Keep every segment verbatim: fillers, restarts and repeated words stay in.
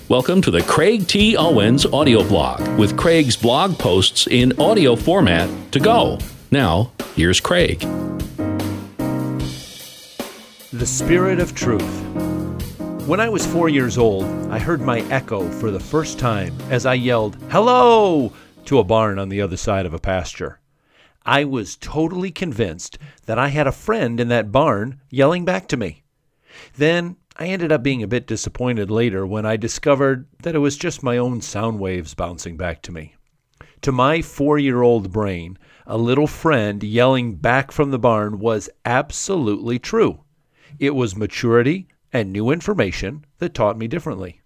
Welcome to the Craig T. Owens audio blog with Craig's blog posts in audio format to go. Now, here's Craig. The Spirit of Truth. When I was four years old, I heard my echo for the first time as I yelled, "Hello!" to a barn on the other side of a pasture. I was totally convinced that I had a friend in that barn yelling back to me. Then I ended up being a bit disappointed later when I discovered that it was just my own sound waves bouncing back to me. To my four-year-old brain, a little friend yelling back from the barn was absolutely true. It was maturity and new information that taught me differently.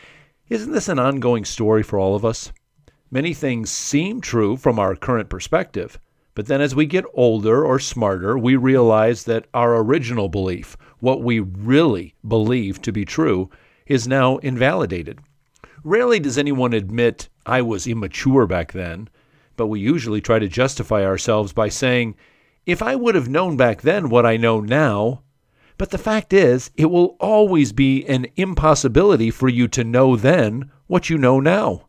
Isn't this an ongoing story for all of us? Many things seem true from our current perspective, but then as we get older or smarter, we realize that our original belief, what we really believe to be true, is now invalidated. Rarely does anyone admit, "I was immature back then," but we usually try to justify ourselves by saying, "If I would have known back then what I know now," but the fact is, it will always be an impossibility for you to know then what you know now.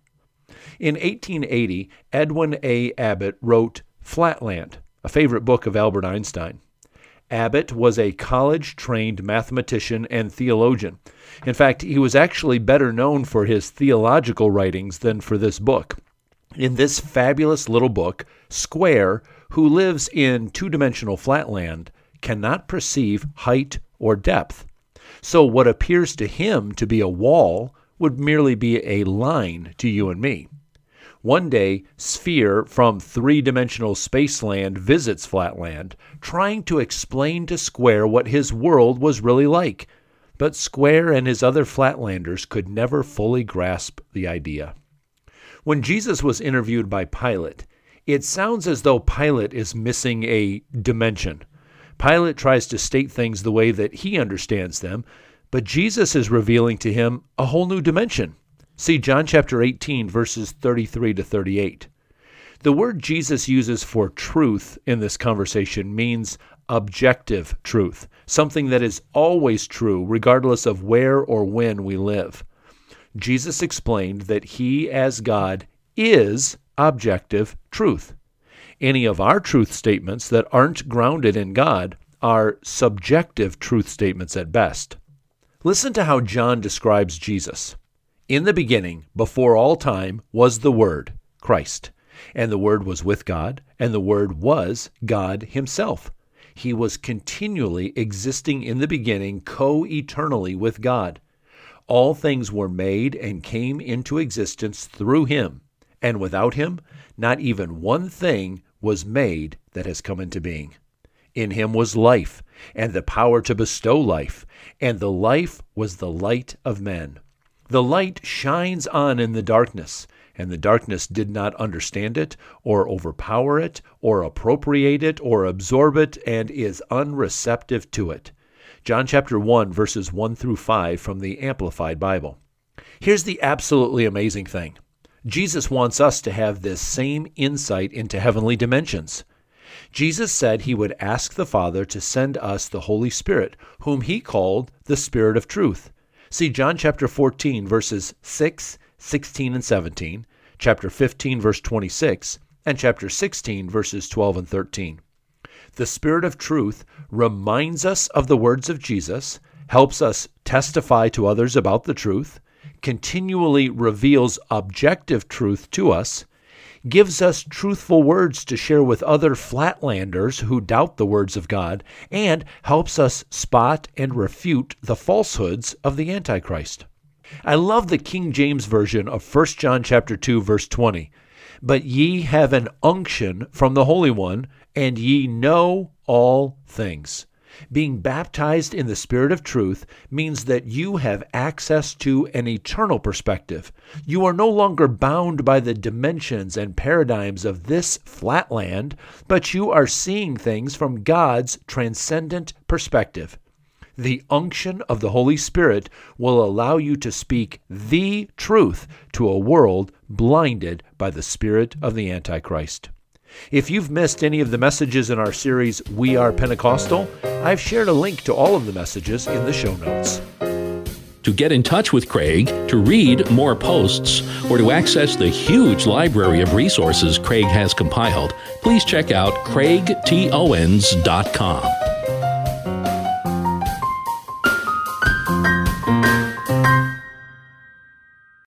In eighteen eighty, Edwin A. Abbott wrote Flatland, a favorite book of Albert Einstein. Abbott was a college-trained mathematician and theologian. In fact, he was actually better known for his theological writings than for this book. In this fabulous little book, Square, who lives in two-dimensional flatland, cannot perceive height or depth. So what appears to him to be a wall would merely be a line to you and me. One day, Sphere from three-dimensional Spaceland visits Flatland, trying to explain to Square what his world was really like. But Square and his other Flatlanders could never fully grasp the idea. When Jesus was interviewed by Pilate, it sounds as though Pilate is missing a dimension. Pilate tries to state things the way that he understands them, but Jesus is revealing to him a whole new dimension. See John chapter eighteen, verses thirty-three to thirty-eight. The word Jesus uses for truth in this conversation means objective truth, something that is always true regardless of where or when we live. Jesus explained that he, as God, is objective truth. Any of our truth statements that aren't grounded in God are subjective truth statements at best. Listen to how John describes Jesus. In the beginning, before all time, was the Word, Christ. And the Word was with God, and the Word was God himself. He was continually existing in the beginning co-eternally with God. All things were made and came into existence through him, and without him, not even one thing was made that has come into being. In him was life, and the power to bestow life, and the life was the light of men. The light shines on in the darkness, and the darkness did not understand it, or overpower it, or appropriate it, or absorb it, and is unreceptive to it. John chapter one, verses one through five from the Amplified Bible. Here's the absolutely amazing thing. Jesus wants us to have this same insight into heavenly dimensions. Jesus said he would ask the Father to send us the Holy Spirit, whom he called the Spirit of Truth. See John chapter fourteen, verses six, sixteen, and seventeen, chapter fifteen, verse twenty-six, and chapter sixteen, verses twelve and thirteen. The Spirit of Truth reminds us of the words of Jesus, helps us testify to others about the truth, continually reveals objective truth to us, gives us truthful words to share with other flatlanders who doubt the words of God, and helps us spot and refute the falsehoods of the Antichrist. I love the King James Version of First John chapter two, verse twenty. But ye have an unction from the Holy One, and ye know all things. Being baptized in the Spirit of truth means that you have access to an eternal perspective. You are no longer bound by the dimensions and paradigms of this flatland, but you are seeing things from God's transcendent perspective. The unction of the Holy Spirit will allow you to speak the truth to a world blinded by the spirit of the Antichrist. If you've missed any of the messages in our series, We Are Pentecostal, I've shared a link to all of the messages in the show notes. To get in touch with Craig, to read more posts, or to access the huge library of resources Craig has compiled, please check out craig t owens dot com.